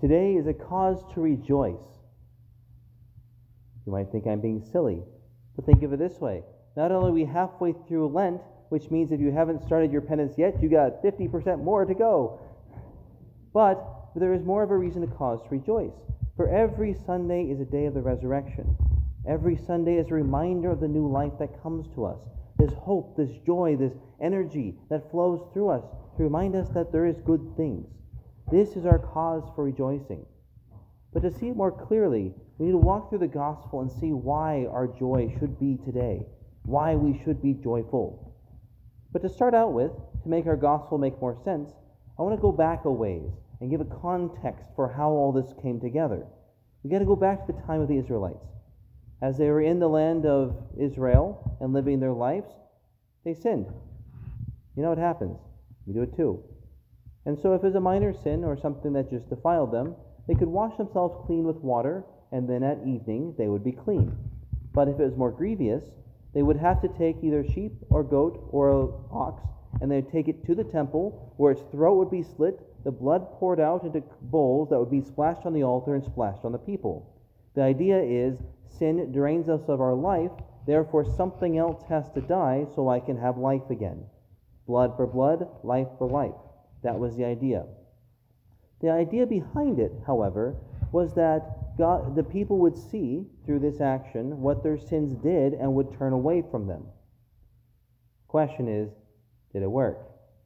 Today is a cause to rejoice. You might think I'm being silly, but think of it this way. Not only are we halfway through Lent, which means if you haven't started your penance yet, you got 50% more to go. But there is more of a reason to cause to rejoice. For every Sunday is a day of the resurrection. Every Sunday is a reminder of the new life that comes to us. This hope, this joy, this energy that flows through us to remind us that there is good things. This is our cause for rejoicing. But to see it more clearly, we need to walk through the gospel and see why our joy should be today, why we should be joyful. But to start out with, to make our gospel make more sense, I want to go back a ways and give a context for how all this came together. We got to go back to the time of the Israelites. As they were in the land of Israel and living their lives, they sinned. You know what happens? We do it too. And so if it was a minor sin or something that just defiled them, they could wash themselves clean with water, and then at evening they would be clean. But if it was more grievous, they would have to take either sheep or goat or ox, and they would take it to the temple, where its throat would be slit, the blood poured out into bowls that would be splashed on the altar and splashed on the people. The idea is, sin drains us of our life, therefore something else has to die so I can have life again. Blood for blood, life for life. That was the idea. The idea behind it, however, was that the people would see through this action what their sins did and would turn away from them. Question is, did it work?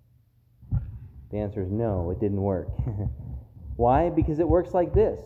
The answer is no, it didn't work. Why? Because it works like this.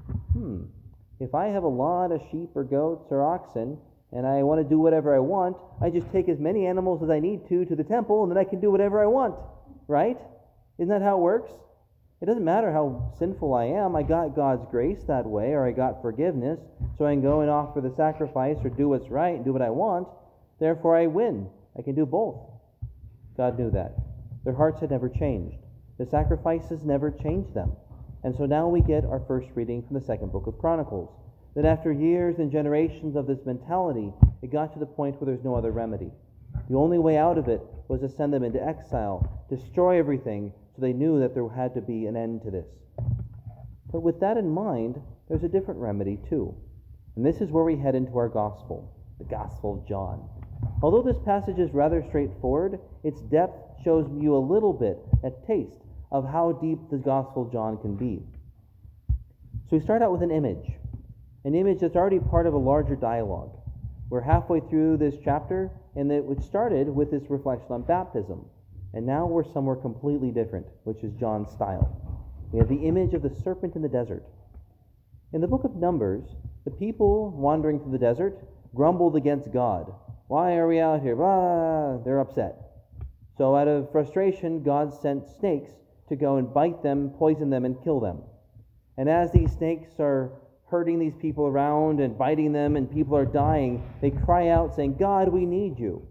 If I have a lot of sheep or goats or oxen, and I want to do whatever I want, I just take as many animals as I need to the temple, and then I can do whatever I want. Right? Isn't that how it works? It doesn't matter how sinful I am. I got God's grace that way, or I got forgiveness, so I can go and offer the sacrifice or do what's right and do what I want. Therefore, I win. I can do both. God knew that. Their hearts had never changed. The sacrifices never changed them. And so now we get our first reading from the second book of Chronicles. That after years and generations of this mentality, it got to the point where there's no other remedy. The only way out of it was to send them into exile, destroy everything, so they knew that there had to be an end to this. But with that in mind, there's a different remedy too. And this is where we head into our gospel, the Gospel of John. Although this passage is rather straightforward, its depth shows you a little bit, a taste of how deep the Gospel of John can be. So we start out with an image that's already part of a larger dialogue. We're halfway through this chapter, and it started with this reflection on baptism. And now we're somewhere completely different, which is John's style. We have the image of the serpent in the desert. In the book of Numbers, the people wandering through the desert grumbled against God. Why are we out here? Blah! They're upset. So out of frustration, God sent snakes to go and bite them, poison them, and kill them. And as these snakes are hurting these people around and biting them and people are dying, they cry out saying, God, we need you.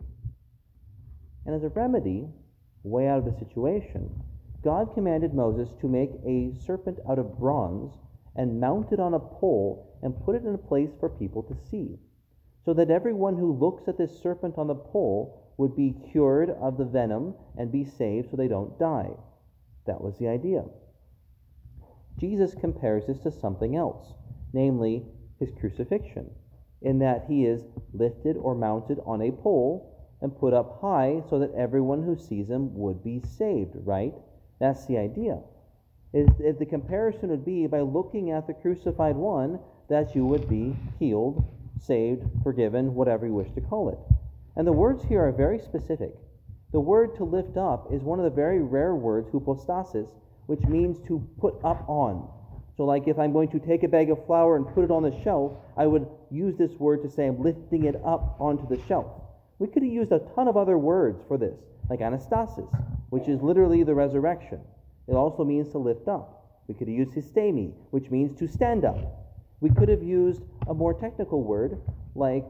And as a remedy, way out of the situation, God commanded Moses to make a serpent out of bronze and mount it on a pole and put it in a place for people to see, so that everyone who looks at this serpent on the pole would be cured of the venom and be saved so they don't die. That was the idea. Jesus compares this to something else, namely his crucifixion, in that he is lifted or mounted on a pole and put up high so that everyone who sees him would be saved, right? That's the idea. If the comparison would be by looking at the crucified one, that you would be healed, saved, forgiven, whatever you wish to call it. And the words here are very specific. The word to lift up is one of the very rare words, hypostasis, which means to put up on. So like if I'm going to take a bag of flour and put it on the shelf, I would use this word to say I'm lifting it up onto the shelf. We could have used a ton of other words for this, like anastasis, which is literally the resurrection. It also means to lift up. We could have used histemi, which means to stand up. We could have used a more technical word, like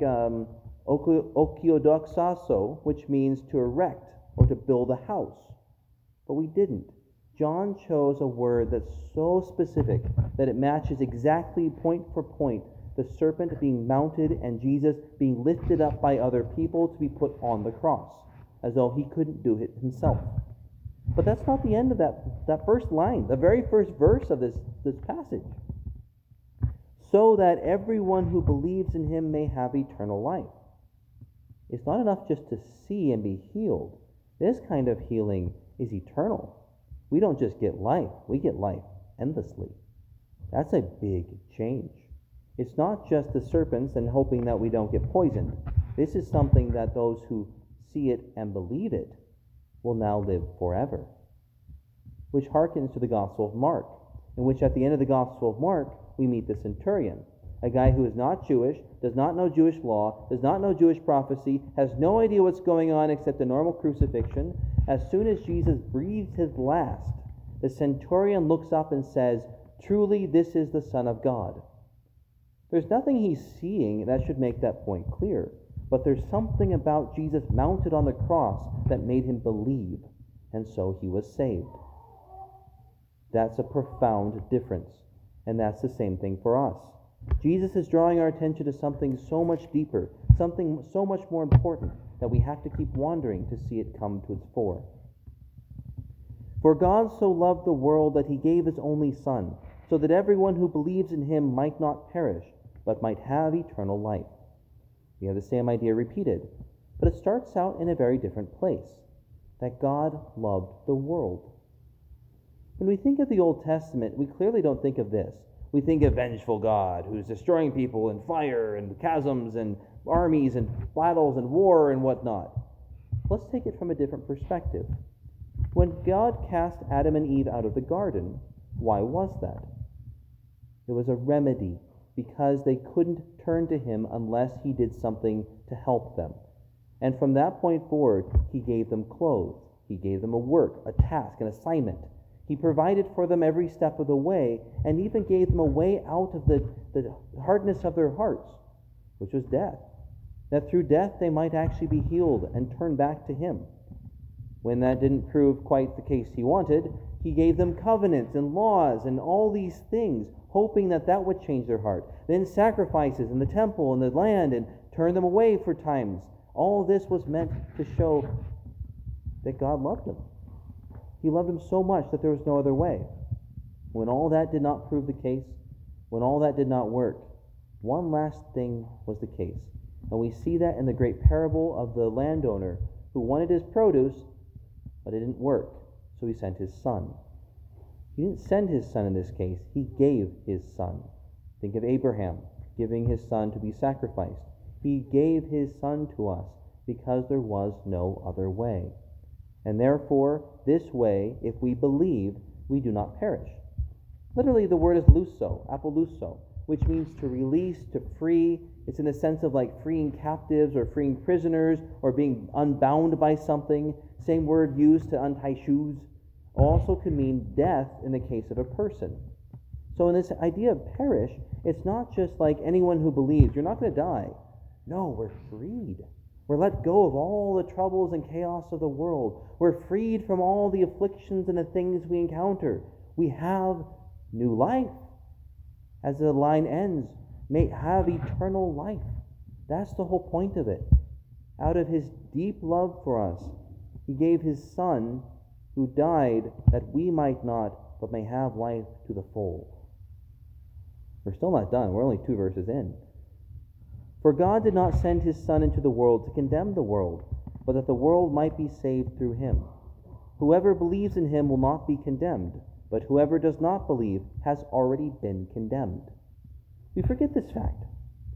okiodoxaso, which means to erect or to build a house. But we didn't. John chose a word that's so specific that it matches exactly point for point the serpent being mounted and Jesus being lifted up by other people to be put on the cross, as though he couldn't do it himself. But that's not the end of that first line, the very first verse of this passage. So that everyone who believes in him may have eternal life. It's not enough just to see and be healed. This kind of healing is eternal. We don't just get life, we get life endlessly. That's a big change. It's not just the serpents and hoping that we don't get poisoned. This is something that those who see it and believe it will now live forever. Which harkens to the Gospel of Mark, in which at the end of the Gospel of Mark, we meet the centurion, a guy who is not Jewish, does not know Jewish law, does not know Jewish prophecy, has no idea what's going on except a normal crucifixion. As soon as Jesus breathes his last, the centurion looks up and says, "Truly, this is the Son of God." There's nothing he's seeing that should make that point clear, but there's something about Jesus mounted on the cross that made him believe, and so he was saved. That's a profound difference, and that's the same thing for us. Jesus is drawing our attention to something so much deeper, something so much more important, that we have to keep wandering to see it come to its fore. For God so loved the world that he gave his only Son, so that everyone who believes in him might not perish, but might have eternal life. We have the same idea repeated, but it starts out in a very different place, that God loved the world. When we think of the Old Testament, we clearly don't think of this. We think of vengeful God who's destroying people in fire and chasms and armies and battles and war and whatnot. Let's take it from a different perspective. When God cast Adam and Eve out of the garden, why was that? It was a remedy, because they couldn't turn to him unless he did something to help them. And from that point forward, he gave them clothes. He gave them a work, a task, an assignment. He provided for them every step of the way, and even gave them a way out of the hardness of their hearts, which was death. That through death they might actually be healed and turn back to him. When that didn't prove quite the case he wanted, he gave them covenants and laws and all these things, hoping that that would change their heart. Then sacrifices in the temple and the land, and turn them away for times. All this was meant to show that God loved them. He loved them so much that there was no other way. When all that did not prove the case, when all that did not work, one last thing was the case. And we see that in the great parable of the landowner who wanted his produce, but it didn't work, so he sent his son. He didn't send his son in this case, he gave his son. Think of Abraham giving his son to be sacrificed. He gave his son to us because there was no other way. And therefore, this way, if we believe, we do not perish. Literally, the word is luso, apoluso, which means to release, to free. It's in the sense of like freeing captives or freeing prisoners or being unbound by something. Same word used to untie shoes. Also could mean death in the case of a person. So in this idea of perish, it's not just like anyone who believes, you're not going to die. No, we're freed. We're let go of all the troubles and chaos of the world. We're freed from all the afflictions and the things we encounter. We have new life. As the line ends, may have eternal life. That's the whole point of it. Out of his deep love for us, he gave his son who died that we might not, but may have life to the full. We're still not done. We're only 2 verses in. For God did not send his Son into the world to condemn the world, but that the world might be saved through him. Whoever believes in him will not be condemned, but whoever does not believe has already been condemned. We forget this fact.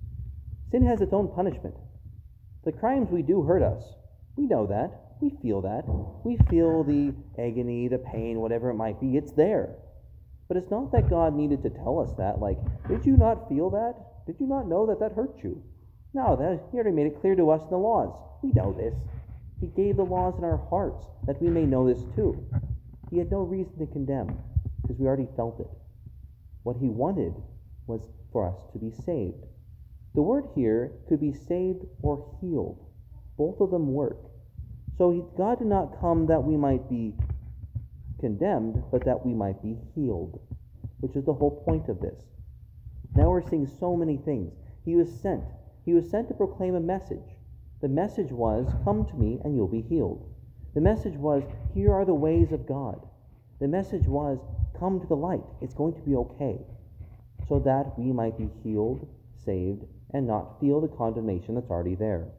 Sin has its own punishment. The crimes we do hurt us. We know that. We feel that. We feel the agony, the pain, whatever it might be. It's there. But it's not that God needed to tell us that, like, did you not feel that? Did you not know that hurt you? No, he already made it clear to us in the laws. We know this. He gave the laws in our hearts that we may know this too. He had no reason to condemn because we already felt it. What he wanted was for us to be saved. The word here could be saved or healed. Both of them work. So God did not come that we might be condemned, but that we might be healed, which is the whole point of this. Now we're seeing so many things. He was sent. He was sent to proclaim a message. The message was, come to me and you'll be healed. The message was, here are the ways of God. The message was, come to the light. It's going to be okay. So that we might be healed, saved, and not feel the condemnation that's already there.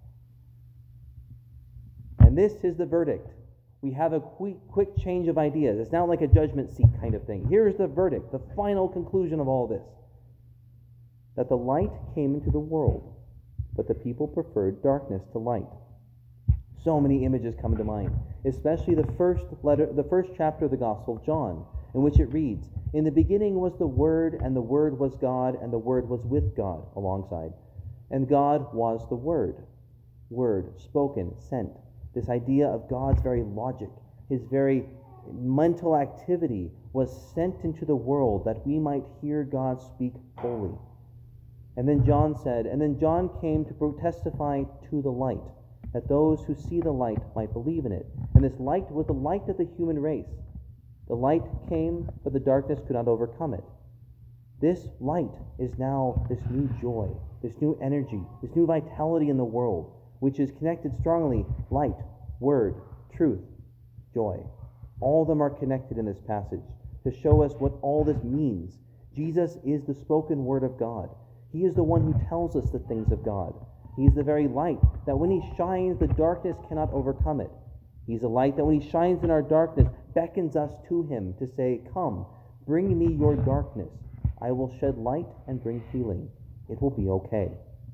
And this is the verdict. We have a quick change of ideas. It's now like a judgment seat kind of thing. Here's the verdict, the final conclusion of all this. That the light came into the world, but the people preferred darkness to light. So many images come to mind, especially the first chapter of the Gospel of John, in which it reads, in the beginning was the Word, and the Word was God, and the Word was with God, alongside. And God was the Word. Word, spoken, sent. This idea of God's very logic, his very mental activity was sent into the world that we might hear God speak fully. And then John said, and then John came to testify to the light, that those who see the light might believe in it. And this light was the light of the human race. The light came, but the darkness could not overcome it. This light is now this new joy, this new energy, this new vitality in the world, which is connected strongly, light, word, truth, joy. All of them are connected in this passage to show us what all this means. Jesus is the spoken word of God. He is the one who tells us the things of God. He is the very light that when he shines, the darkness cannot overcome it. He's a light that when he shines in our darkness, beckons us to him to say, come, bring me your darkness. I will shed light and bring healing. It will be okay.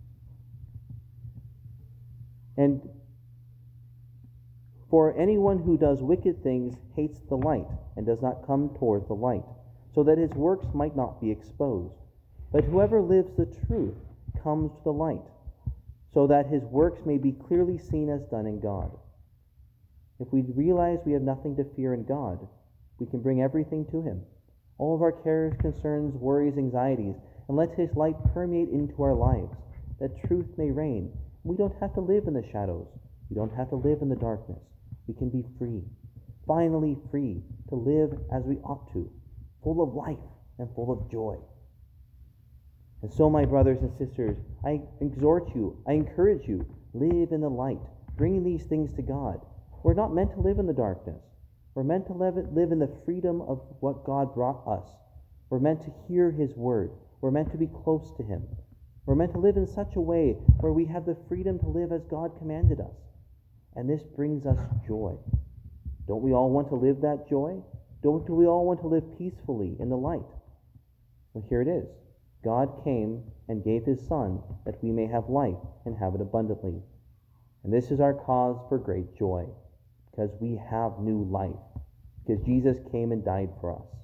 And for anyone who does wicked things hates the light and does not come toward the light, so that his works might not be exposed. But whoever lives the truth comes to the light, so that his works may be clearly seen as done in God. If we realize we have nothing to fear in God, we can bring everything to him, all of our cares, concerns, worries, anxieties, and let his light permeate into our lives, that truth may reign. We don't have to live in the shadows. We don't have to live in the darkness. We can be free, finally free to live as we ought to, full of life and full of joy. And so, my brothers and sisters, I exhort you, I encourage you, live in the light, bring these things to God. We're not meant to live in the darkness. We're meant to live in the freedom of what God brought us. We're meant to hear his word. We're meant to be close to him. We're meant to live in such a way where we have the freedom to live as God commanded us. And this brings us joy. Don't we all want to live that joy? Don't we all want to live peacefully in the light? Well, here it is. God came and gave his Son that we may have life and have it abundantly. And this is our cause for great joy, because we have new life, because Jesus came and died for us.